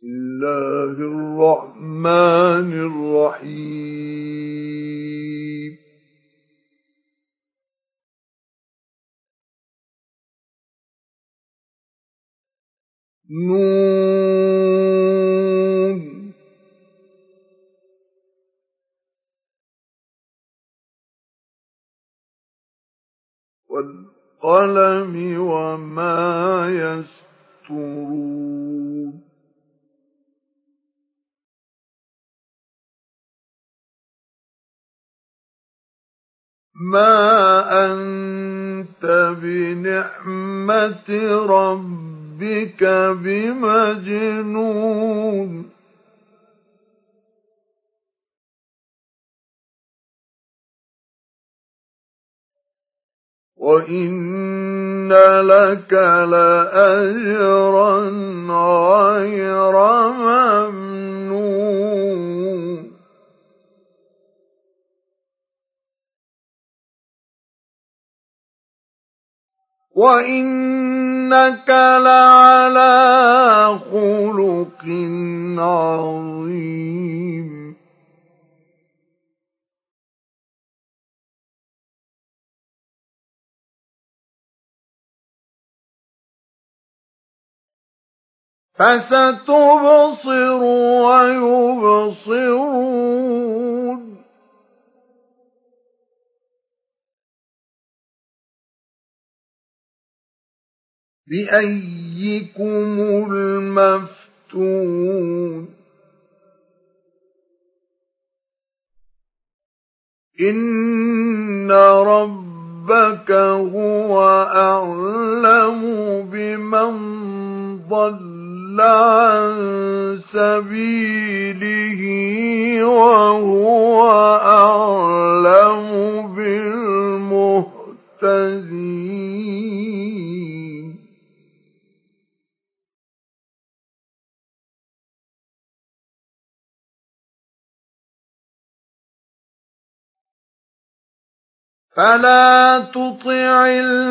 الله الرحمن الرحيم نون والقلم وما يسطرون ما أنت بنعمة ربك بمجنون وإن لك لأجرا غير ممنون وإنك لعلى خلق عظيم فستبصر ويبصرون بأيكم المفتون إن ربك هو أعلم بمن ضل عن سبيله وهو أعلم بالمهتدين فلا تطع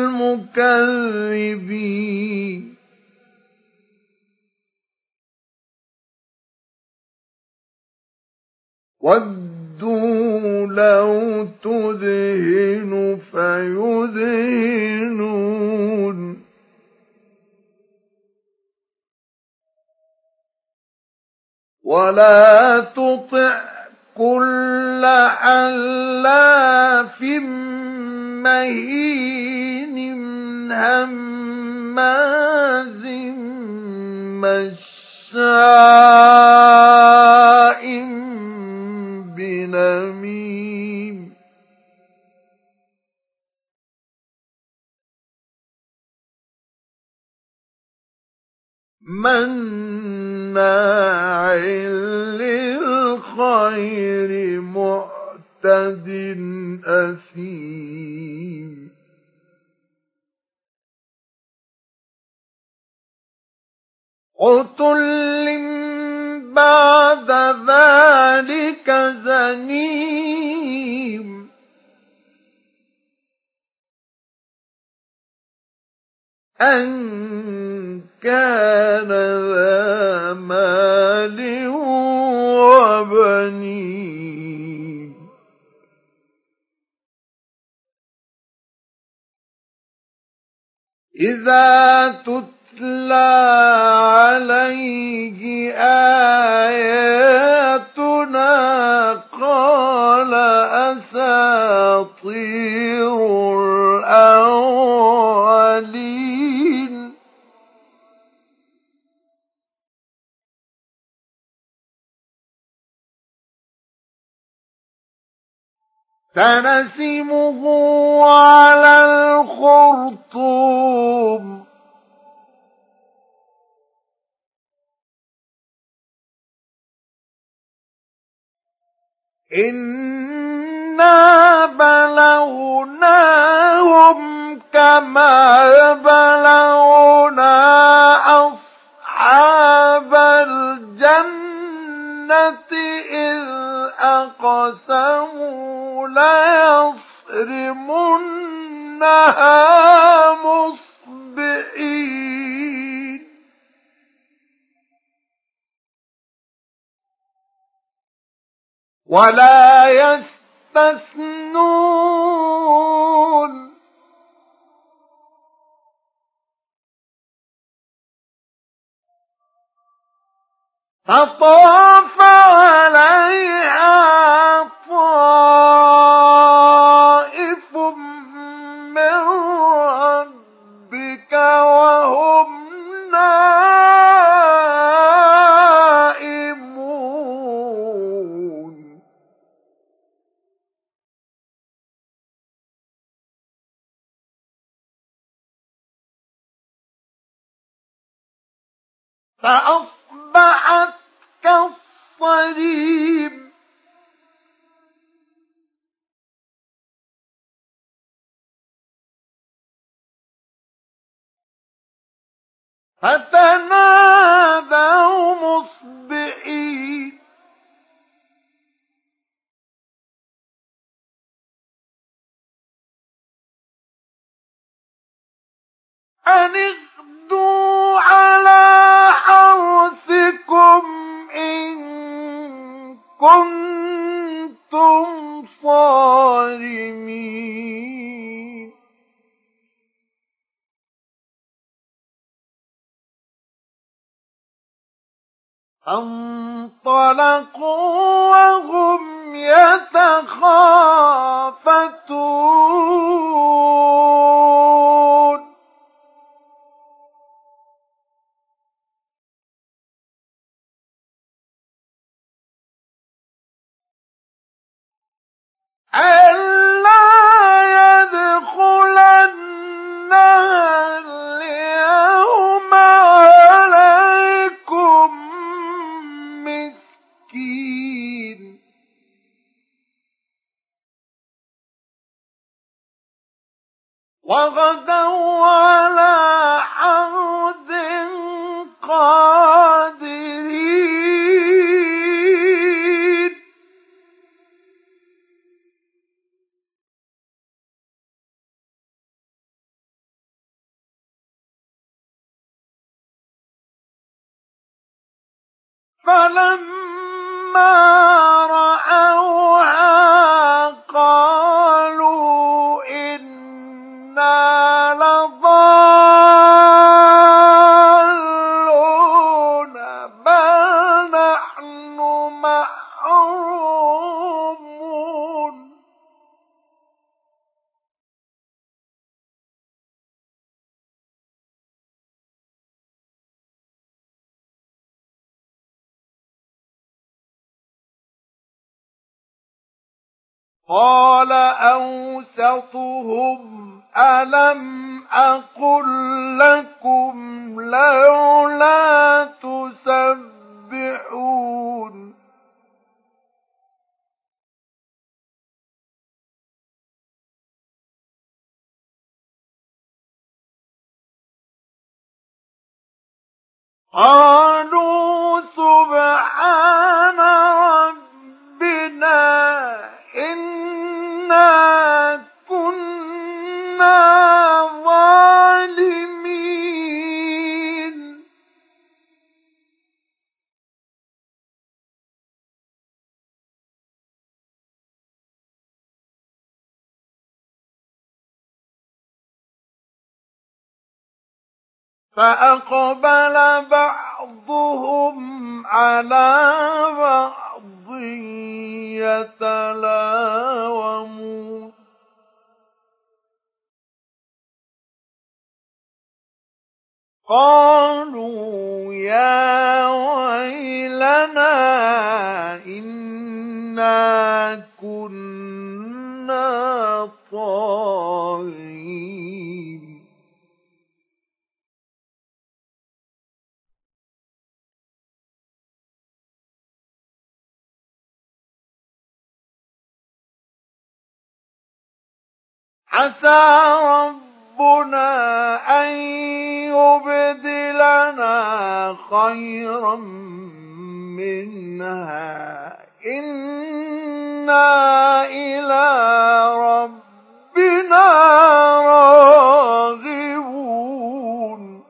المكذبين وَدُّوا لَوْ تُدْهِنُ فَيُدْهِنُونَ وَلَا تُطِعْ كُلَّ حَلَّافٍ مَّهِينٍ هَمَّازٍ مَّشَّاءٍ بِنَمِيمٍ مَّنَّاعٍ لِّلْخَيْرِ مُعْتَدٍ أَثِيمٍ عُتُلٍّ بَعْدَ ذَلِكَ زَنِيمٍ أَن كَانَ ذَا مَالٍ وَبَنِينَ إِذَا تُتْلَىٰ عَلَيْهِ آيَاتُنَا قَالَ أَسَاطِيرُ الْأَوَّلِينَ سَنَسِمُهُ عَلَى الْخُرْطُومِ إِنَّا بَلَوْنَاهُمْ كَمَا بَلَوْنَا أَصْحَابَ الْجَنَّةِ إِذْ أَقْسَمُوا لَيَصْرِمُنَّهَا مُصْبِحِينَ ولا يستثنون فطاف عليها طائف من ربك وهم نائمون فأصبحت كالصريم فتنادوا مصبحين أن اغدوا على حرثكم إن كنتم صارمين فانطلقوا وهم يتخافتون ألا يدخلنها اليوم عليكم مسكين وغدوا على حرد قادرين فلما رأوها قالوا إنا لضالون بل نحن محرومون قال أوسطهم ألم أقل لكم لولا تسبحون قالوا سبحان ربنا إنا كنا ظالمين فأقبل بعضهم على بعض يتلاومون قالوا يا ويلنا إنا كنا طاغين عسى ربنا أن يبدلنا خيرا منها إنا إلى ربنا راغبون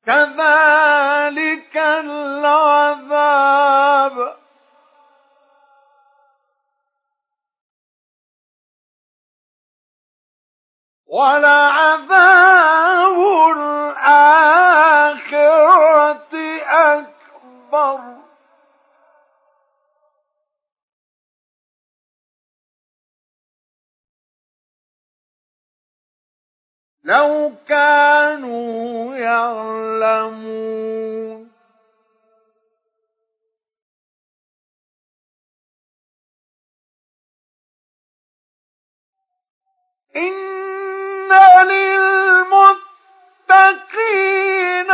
كذلك العذاب ولعذاب الآخرة أكبر لو كانوا يعلمون إن للمتقين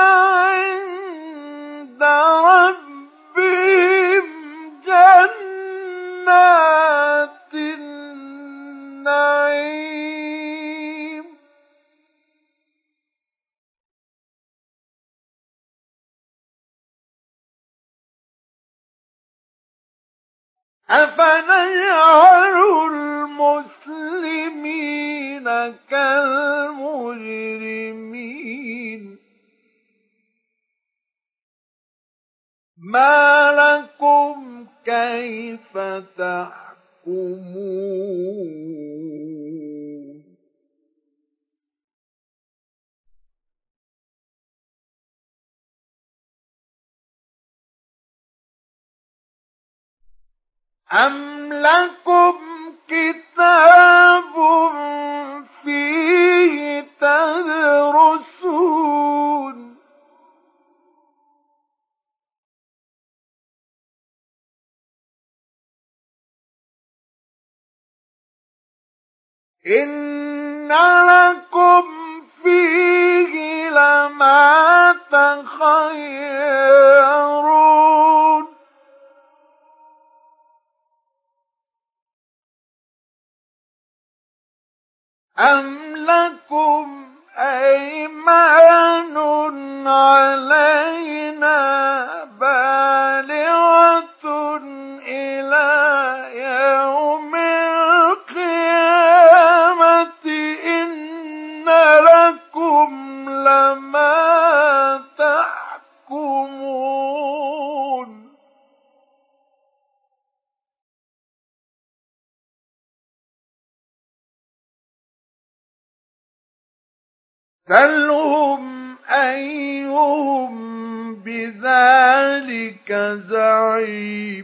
عند ربهم جنات النعيم أفنجعل المسلمين كالمجرمين ما لكم كيف تحكمون أم لكم كتاب فيه تدرسون إن لكم فيه لما تخيرون أم لكم أيمان علينا بالغة إلى يوم القيامة إن لكم لما تحكمون سلهم أيهم بذلك زعيم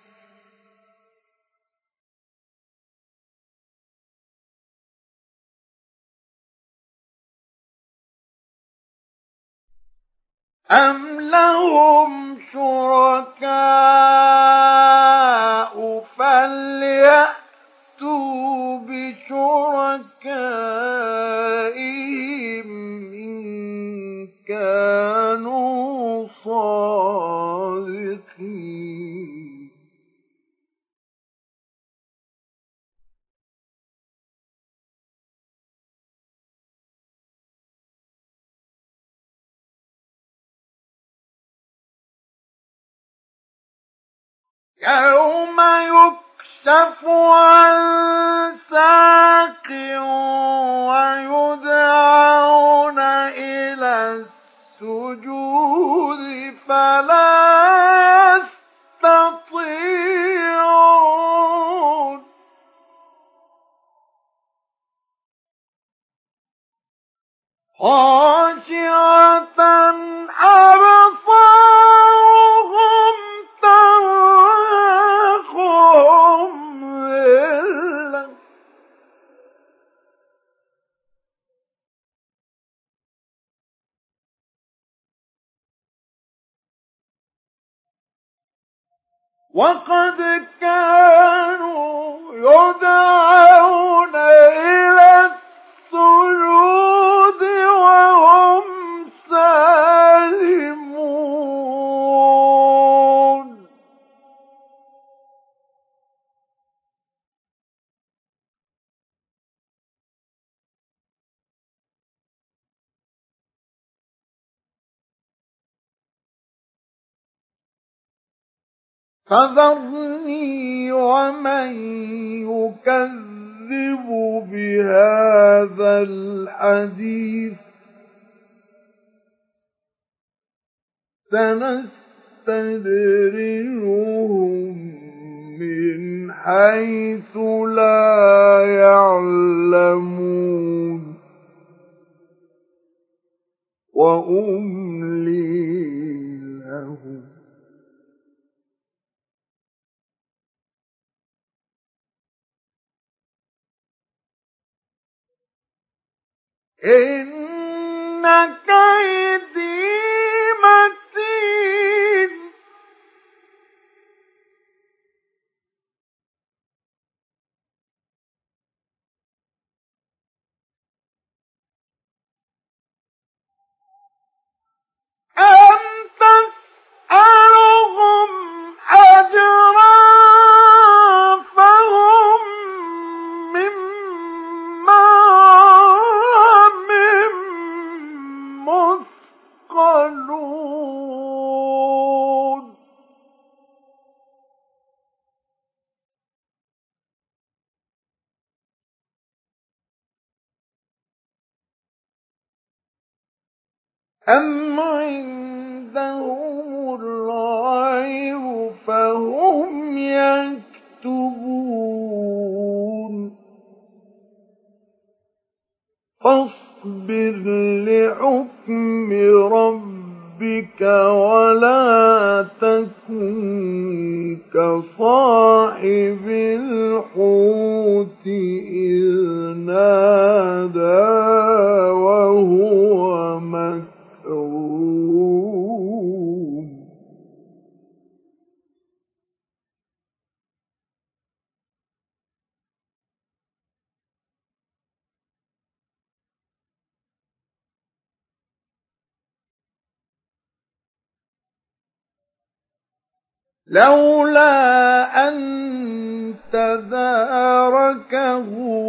أم لهم شركاء فليأتوا بشركائهم إن كانوا صادقين يوم يكشف عن ساق ويدعون إلى السجود فلا يستطيعون خاشعة أبصارهم ترهقهم ذلة وقد كانوا يدعون إلى السجود وهم سالمون فذرني ومن يكذب بهذا الحديث سنستدرجهم من حيث لا يعلمون وأملي لهم إن كيدي متين أم تسألهم أجرا فهم من مغرم مثقلون أم عندهم الغيب فهم يكتبون فاصبر لحكم ربك ولا تكن كصاحب الحوت إذ نادى وهو مكظوم لولا أن تداركه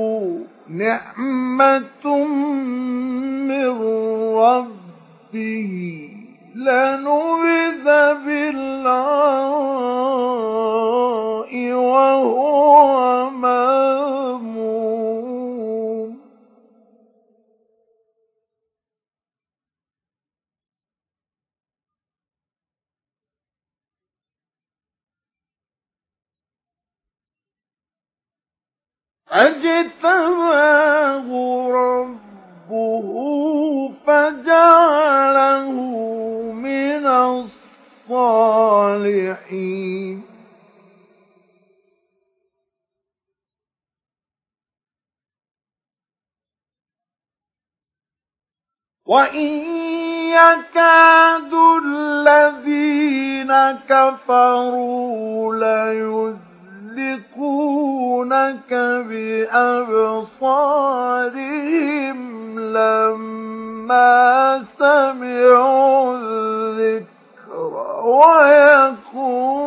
نعمة من ربه لنبذ بالعراء وهو مذموم فاجتباه ربه فجعله من الصالحين وإن يكاد الذين كفروا ليزلقونك بأبصارهم لما سمعوا الذكر ويقولون